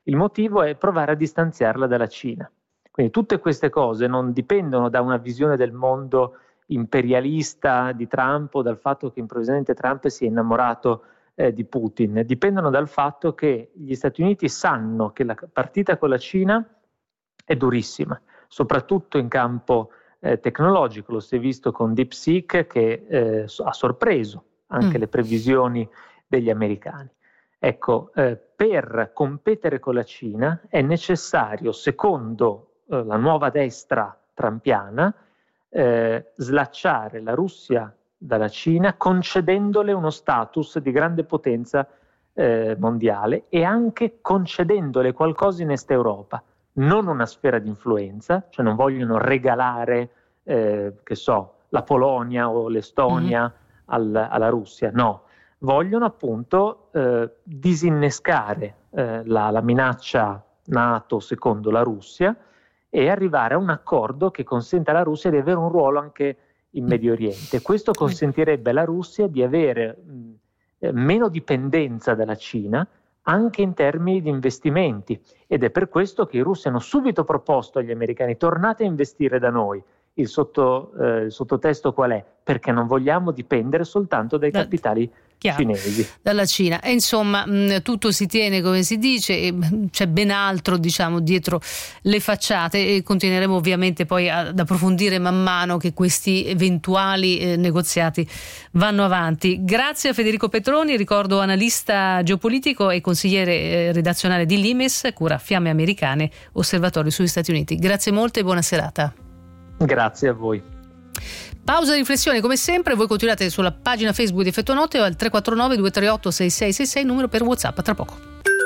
Il motivo è provare a distanziarla dalla Cina. Quindi tutte queste cose non dipendono da una visione del mondo imperialista di Trump o dal fatto che improvvisamente Trump si è innamorato eh, di Putin, dipendono dal fatto che gli Stati Uniti sanno che la partita con la Cina è durissima, soprattutto in campo eh, tecnologico. Lo si è visto con DeepSeek che eh, ha sorpreso anche mm. le previsioni degli americani. Ecco, eh, per competere con la Cina è necessario, secondo eh, la nuova destra trampiana, eh, slacciare la Russia dalla Cina, concedendole uno status di grande potenza eh, mondiale e anche concedendole qualcosa in Est Europa, non una sfera di influenza, cioè non vogliono regalare, eh, che so, la Polonia o l'Estonia mm-hmm. al, alla Russia, no. Vogliono appunto eh, disinnescare eh, la, la minaccia NATO secondo la Russia e arrivare a un accordo che consenta alla Russia di avere un ruolo anche in Medio Oriente. Questo consentirebbe alla Russia di avere mh, meno dipendenza dalla Cina anche in termini di investimenti, ed è per questo che i russi hanno subito proposto agli americani: tornate a investire da noi. Il, sotto, eh, il sottotesto qual è? Perché non vogliamo dipendere soltanto dai capitali Chiaro. cinesi. Dalla Cina. E insomma mh, tutto si tiene come si dice, e c'è ben altro, diciamo, dietro le facciate, e continueremo ovviamente poi ad approfondire man mano che questi eventuali eh, negoziati vanno avanti. Grazie a Federico Petroni, ricordo analista geopolitico e consigliere eh, redazionale di Limes, cura Fiamme Americane, Osservatorio sugli Stati Uniti. Grazie molte e buona serata. Grazie a voi. Pausa di riflessione come sempre, voi continuate sulla pagina Facebook di Effetto Notte o al tre quattro nove due tre otto sei sei sei sei, numero per WhatsApp. A tra poco.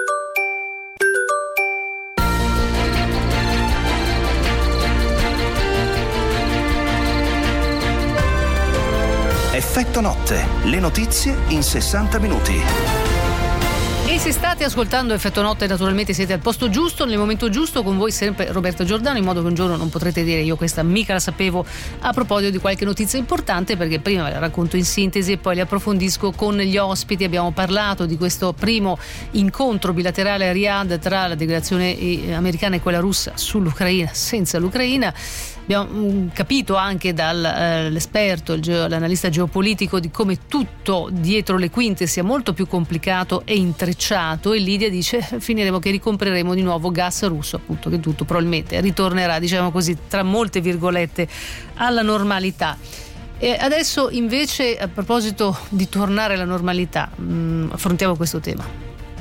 Effetto Notte, le notizie in sessanta minuti. E se state ascoltando Effetto Notte, naturalmente siete al posto giusto, nel momento giusto, con voi sempre Roberta Giordano, in modo che un giorno non potrete dire io questa mica la sapevo, a proposito di qualche notizia importante, perché prima ve la racconto in sintesi e poi le approfondisco con gli ospiti. Abbiamo parlato di questo primo incontro bilaterale a Riyadh tra la delegazione americana e quella russa sull'Ucraina, senza l'Ucraina. Abbiamo capito anche dall'esperto, eh, l'analista geopolitico, di come tutto dietro le quinte sia molto più complicato e intrecciato, e Lidia dice finiremo che ricompreremo di nuovo gas russo, appunto, che tutto probabilmente ritornerà, diciamo così, tra molte virgolette, alla normalità. E adesso invece, a proposito di tornare alla normalità, mh, affrontiamo questo tema.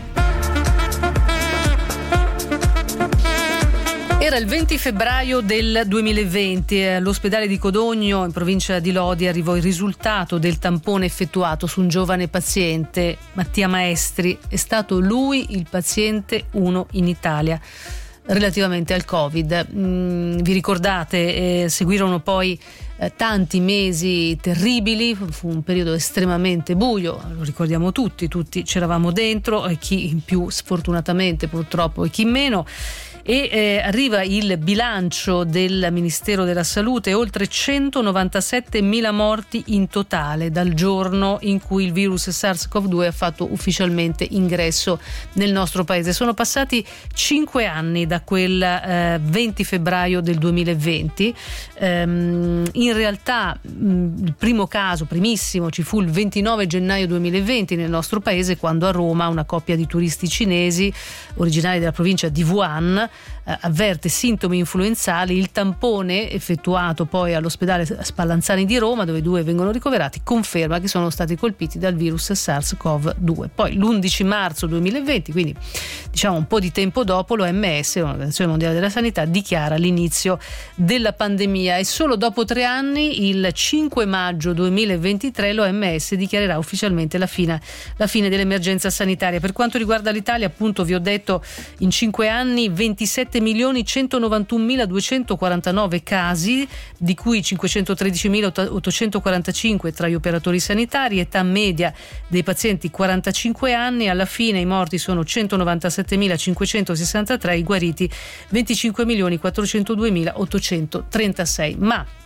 Era il venti febbraio del duemilaventi, all'ospedale di Codogno in provincia di Lodi arrivò il risultato del tampone effettuato su un giovane paziente, Mattia Maestri. È stato lui il paziente uno in Italia relativamente al Covid. Mm, vi ricordate, eh, seguirono poi eh, tanti mesi terribili, fu un periodo estremamente buio, lo ricordiamo tutti, tutti c'eravamo dentro, e chi più sfortunatamente purtroppo e chi meno. E eh, arriva il bilancio del Ministero della Salute: oltre centonovantasettemila morti in totale dal giorno in cui il virus SARS-CoV due ha fatto ufficialmente ingresso nel nostro paese. Sono passati cinque anni da quel eh, venti febbraio del duemilaventi. Ehm, in realtà mh, il primo caso, primissimo, ci fu il ventinove gennaio duemilaventi nel nostro paese, quando a Roma una coppia di turisti cinesi originari della provincia di Wuhan avverte sintomi influenzali. Il tampone effettuato poi all'ospedale Spallanzani di Roma, dove due vengono ricoverati, conferma che sono stati colpiti dal virus SARS-CoV due. Poi l'undici marzo duemilaventi, quindi diciamo un po' di tempo dopo, l'O M S, l'Organizzazione Mondiale della Sanità, dichiara l'inizio della pandemia, e solo dopo tre anni, il cinque maggio duemilaventitré, l'O M S dichiarerà ufficialmente la fine, la fine dell'emergenza sanitaria. Per quanto riguarda l'Italia, appunto, vi ho detto, in cinque anni ventisette milioni centonovantunomiladuecentoquarantanove casi, di cui cinquecentotredicimilaottocentoquarantacinque tra gli operatori sanitari, età media dei pazienti quarantacinque anni. Alla fine i morti sono centonovantasettemilacinquecentosessantatré, i guariti venticinque milioni quattrocentoduemilaottocentotrentasei. Ma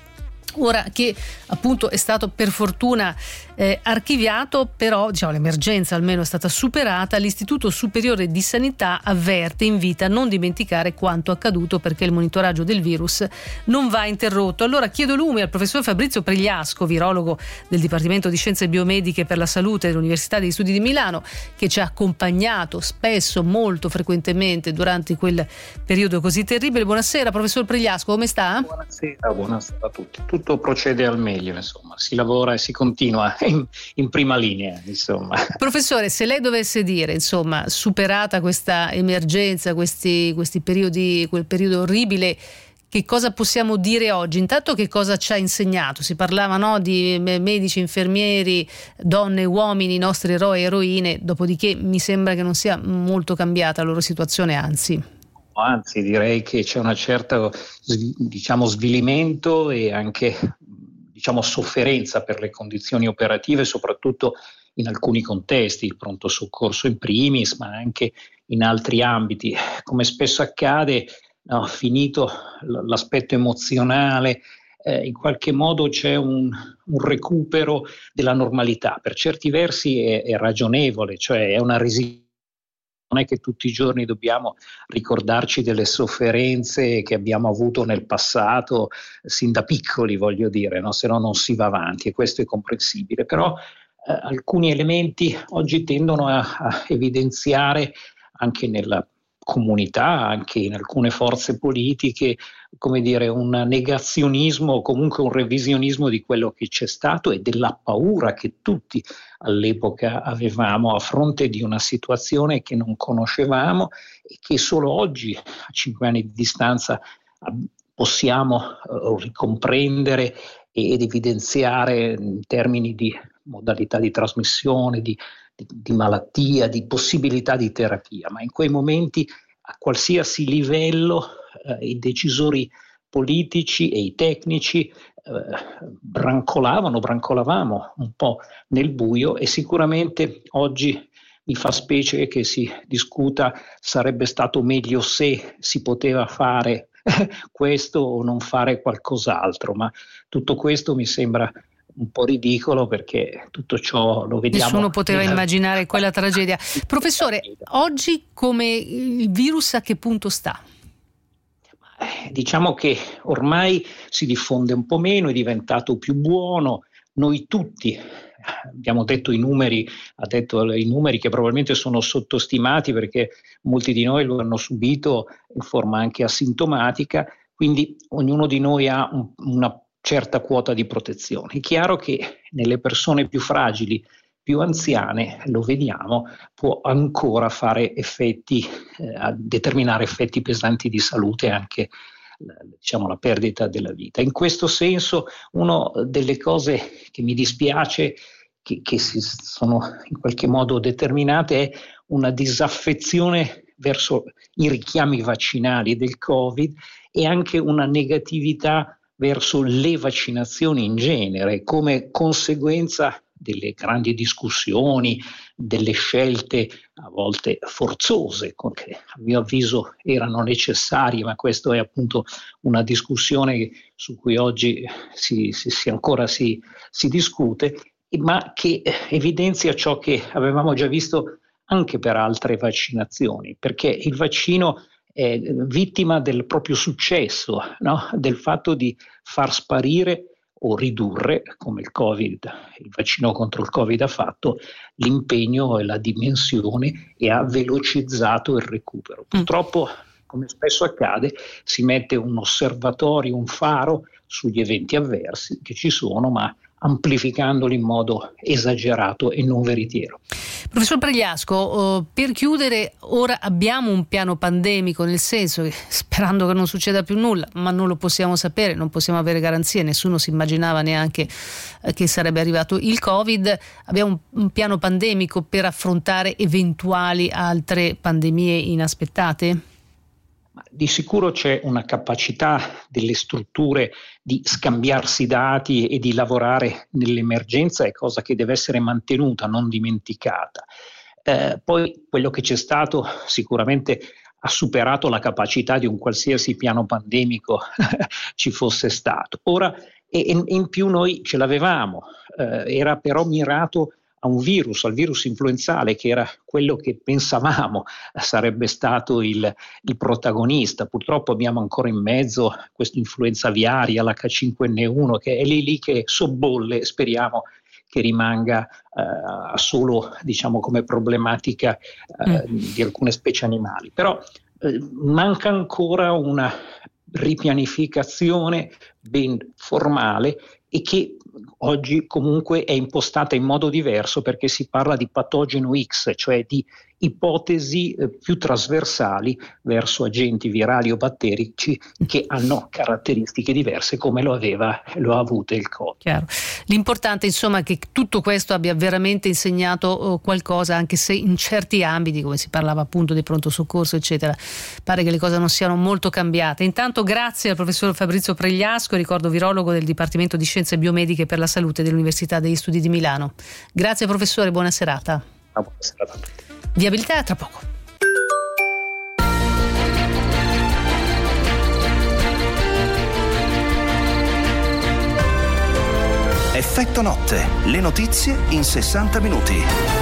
Ora che appunto è stato per fortuna eh, archiviato, però diciamo l'emergenza almeno è stata superata, l'Istituto Superiore di Sanità avverte, invita a non dimenticare quanto accaduto perché il monitoraggio del virus non va interrotto. Allora chiedo lume al professor Fabrizio Pregliasco, virologo del Dipartimento di Scienze Biomediche per la Salute dell'Università degli Studi di Milano, che ci ha accompagnato spesso, molto frequentemente durante quel periodo così terribile. Buonasera professor Pregliasco, come sta? Buonasera, buonasera a tutti. Tutto procede al meglio, insomma, si lavora e si continua in, in prima linea, insomma. Professore, se lei dovesse dire, insomma, superata questa emergenza, questi, questi periodi, quel periodo orribile, che cosa possiamo dire oggi? Intanto che cosa ci ha insegnato? Si parlava, no, di medici, infermieri, donne, uomini, nostri eroi e eroine, dopodiché mi sembra che non sia molto cambiata la loro situazione, anzi. Anzi, direi che c'è una certa, diciamo, svilimento e anche, diciamo, sofferenza per le condizioni operative, soprattutto in alcuni contesti, il pronto soccorso in primis, ma anche in altri ambiti. Come spesso accade, no, finito l'aspetto emozionale, eh, in qualche modo c'è un, un recupero della normalità. Per certi versi è, è ragionevole, cioè è una resilienza. Non è che tutti i giorni dobbiamo ricordarci delle sofferenze che abbiamo avuto nel passato, sin da piccoli, voglio dire, no? Se no non si va avanti, e questo è comprensibile. Però eh, alcuni elementi oggi tendono a, a evidenziare anche nella comunità, anche in alcune forze politiche, come dire, un negazionismo o comunque un revisionismo di quello che c'è stato e della paura che tutti all'epoca avevamo a fronte di una situazione che non conoscevamo e che solo oggi, a cinque anni di distanza, possiamo uh, ricomprendere ed evidenziare in termini di modalità di trasmissione, di di malattia, di possibilità di terapia, ma in quei momenti a qualsiasi livello eh, i decisori politici e i tecnici eh, brancolavano, brancolavamo un po' nel buio, e sicuramente oggi mi fa specie che si discuta sarebbe stato meglio se si poteva fare questo o non fare qualcos'altro, ma tutto questo mi sembra un po' ridicolo, perché tutto ciò lo vediamo. Nessuno poteva nella... immaginare quella tragedia. Professore, oggi come il virus a che punto sta? Diciamo che ormai si diffonde un po' meno, è diventato più buono. Noi tutti abbiamo detto i numeri, ha detto i numeri che probabilmente sono sottostimati, perché molti di noi lo hanno subito in forma anche asintomatica, quindi ognuno di noi ha un, una certa quota di protezione. È chiaro che nelle persone più fragili, più anziane, lo vediamo, può ancora fare effetti, eh, a determinare effetti pesanti di salute, anche diciamo la perdita della vita. In questo senso, una delle cose che mi dispiace che, che si sono in qualche modo determinate è una disaffezione verso i richiami vaccinali del Covid e anche una negatività verso le vaccinazioni in genere, come conseguenza delle grandi discussioni, delle scelte a volte forzose, che a mio avviso erano necessarie, ma questo è appunto una discussione su cui oggi si, si, si ancora si, si discute, ma che evidenzia ciò che avevamo già visto anche per altre vaccinazioni, perché il vaccino è vittima del proprio successo, no? Del fatto di far sparire o ridurre, come il Covid, il vaccino contro il Covid ha fatto, l'impegno e la dimensione, e ha velocizzato il recupero. Purtroppo, come spesso accade, si mette un osservatorio, un faro sugli eventi avversi che ci sono, ma amplificandoli in modo esagerato e non veritiero. Professor Pregliasco, per chiudere, ora abbiamo un piano pandemico, nel senso che, sperando che non succeda più nulla, ma non lo possiamo sapere, non possiamo avere garanzie, nessuno si immaginava neanche che sarebbe arrivato il Covid, abbiamo un piano pandemico per affrontare eventuali altre pandemie inaspettate? Di sicuro c'è una capacità delle strutture di scambiarsi dati e di lavorare nell'emergenza, è cosa che deve essere mantenuta, non dimenticata. Eh, poi quello che c'è stato sicuramente ha superato la capacità di un qualsiasi piano pandemico ci fosse stato. Ora e, e in più noi ce l'avevamo, eh, era però mirato a un virus, al virus influenzale, che era quello che pensavamo sarebbe stato il, il protagonista. Purtroppo abbiamo ancora in mezzo questa influenza aviaria, l'H cinque N uno, che è lì lì che sobbolle, speriamo che rimanga uh, solo, diciamo, come problematica uh, mm. di alcune specie animali. Però uh, manca ancora una ripianificazione ben formale e che oggi comunque è impostata in modo diverso, perché si parla di patogeno X, cioè di ipotesi eh, più trasversali verso agenti virali o batterici che hanno caratteristiche diverse, come lo aveva lo ha avute il Covid. Chiaro. L'importante insomma è che tutto questo abbia veramente insegnato oh, qualcosa, anche se in certi ambiti, come si parlava appunto di pronto soccorso eccetera, pare che le cose non siano molto cambiate. Intanto grazie al professor Fabrizio Pregliasco, ricordo virologo del Dipartimento di Scienze Biomediche per la Salute dell'Università degli Studi di Milano. Grazie professore, buona serata. Ah, buona serata a tutti. Viabilità tra poco. Effetto notte, le notizie in sessanta minuti.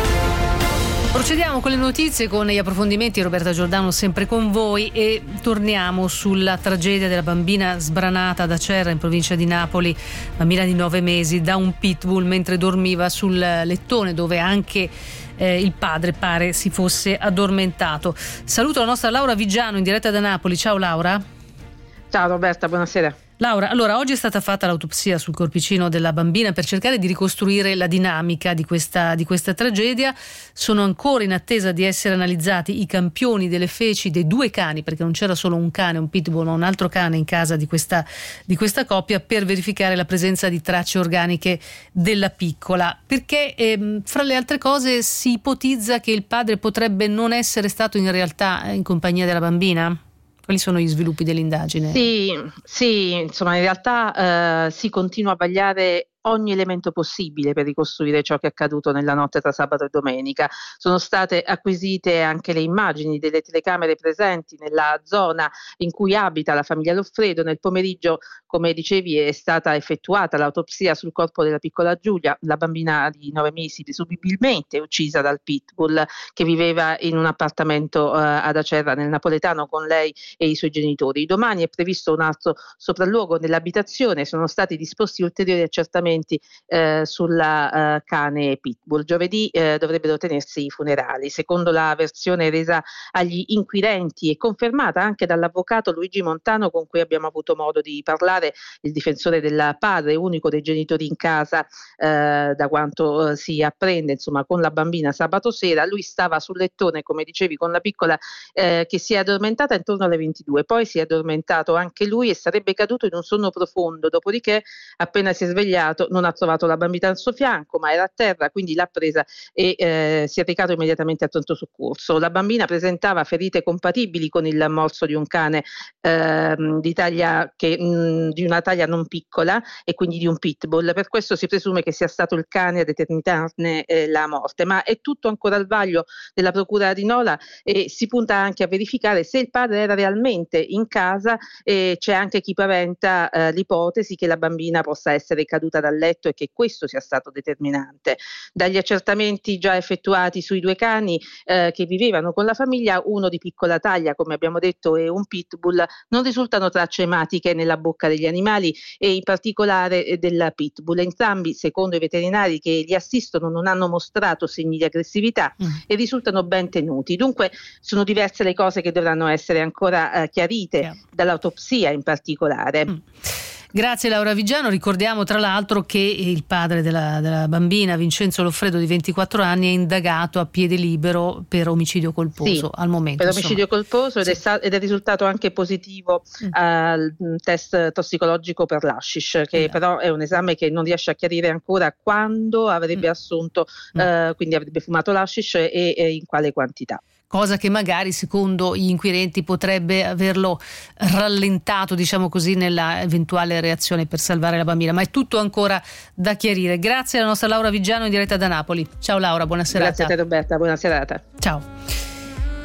Procediamo con le notizie, con gli approfondimenti. Roberta Giordano sempre con voi e torniamo sulla tragedia della bambina sbranata ad Acerra in provincia di Napoli, bambina di nove mesi, da un pitbull mentre dormiva sul lettone dove anche eh, il padre pare si fosse addormentato. Saluto la nostra Laura Vigiano in diretta da Napoli. Ciao Laura. Ciao Roberta, buonasera. Laura, allora oggi è stata fatta l'autopsia sul corpicino della bambina per cercare di ricostruire la dinamica di questa, di questa tragedia. Sono ancora in attesa di essere analizzati i campioni delle feci dei due cani, perché non c'era solo un cane, un pitbull, ma un altro cane in casa di questa, di questa coppia, per verificare la presenza di tracce organiche della piccola, perché ehm, fra le altre cose si ipotizza che il padre potrebbe non essere stato in realtà in compagnia della bambina. Quali sono gli sviluppi dell'indagine? Sì, sì, insomma in realtà eh, si continua a vagliare ogni elemento possibile per ricostruire ciò che è accaduto nella notte tra sabato e domenica. Sono state acquisite anche le immagini delle telecamere presenti nella zona in cui abita la famiglia Loffredo. Nel pomeriggio, come dicevi, è stata effettuata l'autopsia sul corpo della piccola Giulia, la bambina di nove mesi presumibilmente uccisa dal pitbull che viveva in un appartamento eh, ad Acerra nel napoletano con lei e i suoi genitori. Domani è previsto un altro sopralluogo nell'abitazione, sono stati disposti ulteriori accertamenti Eh, sulla eh, cane pitbull. Giovedì eh, dovrebbero tenersi i funerali. Secondo la versione resa agli inquirenti e confermata anche dall'avvocato Luigi Montano, con cui abbiamo avuto modo di parlare, il difensore del padre, unico dei genitori in casa eh, da quanto eh, si apprende, insomma, con la bambina sabato sera. Lui stava sul lettone, come dicevi, con la piccola eh, che si è addormentata intorno alle ventidue, poi si è addormentato anche lui e sarebbe caduto in un sonno profondo, dopodiché appena si è svegliato non ha trovato la bambina al suo fianco, ma era a terra, quindi l'ha presa e eh, si è recato immediatamente a pronto soccorso. La bambina presentava ferite compatibili con il morso di un cane eh, di, taglia che, mh, di una taglia non piccola e quindi di un pitbull. Per questo si presume che sia stato il cane a determinarne eh, la morte, ma è tutto ancora al vaglio della procura di Nola e si punta anche a verificare se il padre era realmente in casa, e c'è anche chi paventa eh, l'ipotesi che la bambina possa essere caduta dal letto e che questo sia stato determinante. Dagli accertamenti già effettuati sui due cani eh, che vivevano con la famiglia, uno di piccola taglia, come abbiamo detto, e un pitbull, non risultano tracce ematiche nella bocca degli animali e in particolare eh, del pitbull. Entrambi, secondo i veterinari che li assistono, non hanno mostrato segni di aggressività mm. e risultano ben tenuti. Dunque sono diverse le cose che dovranno essere ancora eh, chiarite yeah. dall'autopsia in particolare. Mm. Grazie Laura Vigiano. Ricordiamo tra l'altro che il padre della, della bambina, Vincenzo Loffredo di ventiquattro anni, è indagato a piede libero per omicidio colposo sì, al momento. Per omicidio insomma. colposo ed, sì. è ed è risultato anche positivo mm. al test tossicologico per l'hashish, che mm. però è un esame che non riesce a chiarire ancora quando avrebbe mm. assunto, mm. Eh, quindi avrebbe fumato l'hashish e, e in quale quantità. Cosa che magari secondo gli inquirenti potrebbe averlo rallentato, diciamo così, nella eventuale reazione per salvare la bambina, ma è tutto ancora da chiarire. Grazie alla nostra Laura Vigiano in diretta da Napoli. Ciao Laura, buona serata. Grazie a te Roberta, buona serata. Ciao.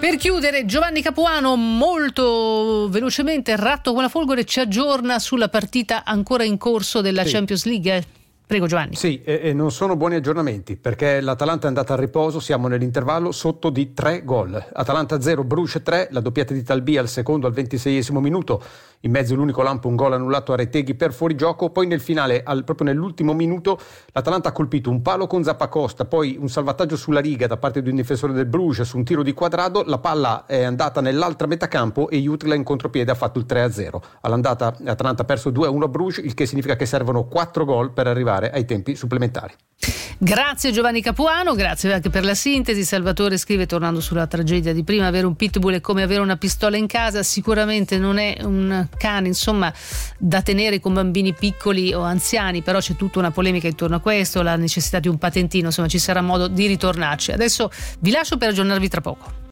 Per chiudere, Giovanni Capuano molto velocemente, ratto con la folgore, ci aggiorna sulla partita ancora in corso della sì. Champions League. Prego Giovanni. Sì, e, e non sono buoni aggiornamenti perché l'Atalanta è andata al riposo, siamo nell'intervallo sotto di tre gol. Atalanta zero, Bruges tre, la doppietta di Talbia al secondo al ventiseiesimo minuto, in mezzo l'unico lampo, un gol annullato a Retegui per fuorigioco, poi nel finale, al, proprio nell'ultimo minuto, l'Atalanta ha colpito un palo con Zappacosta, poi un salvataggio sulla riga da parte di un difensore del Bruges su un tiro di Quadrado, la palla è andata nell'altra metà campo e Jutla in contropiede ha fatto il tre a zero. All'andata l'Atalanta ha perso due a uno a Bruges, il che significa che servono quattro gol per arrivare ai tempi supplementari. Grazie Giovanni Capuano, grazie anche per la sintesi. Salvatore scrive, tornando sulla tragedia di prima, avere un pitbull è come avere una pistola in casa, sicuramente non è un cane insomma da tenere con bambini piccoli o anziani, però c'è tutta una polemica intorno a questo, la necessità di un patentino, insomma ci sarà modo di ritornarci. Adesso vi lascio per aggiornarvi tra poco.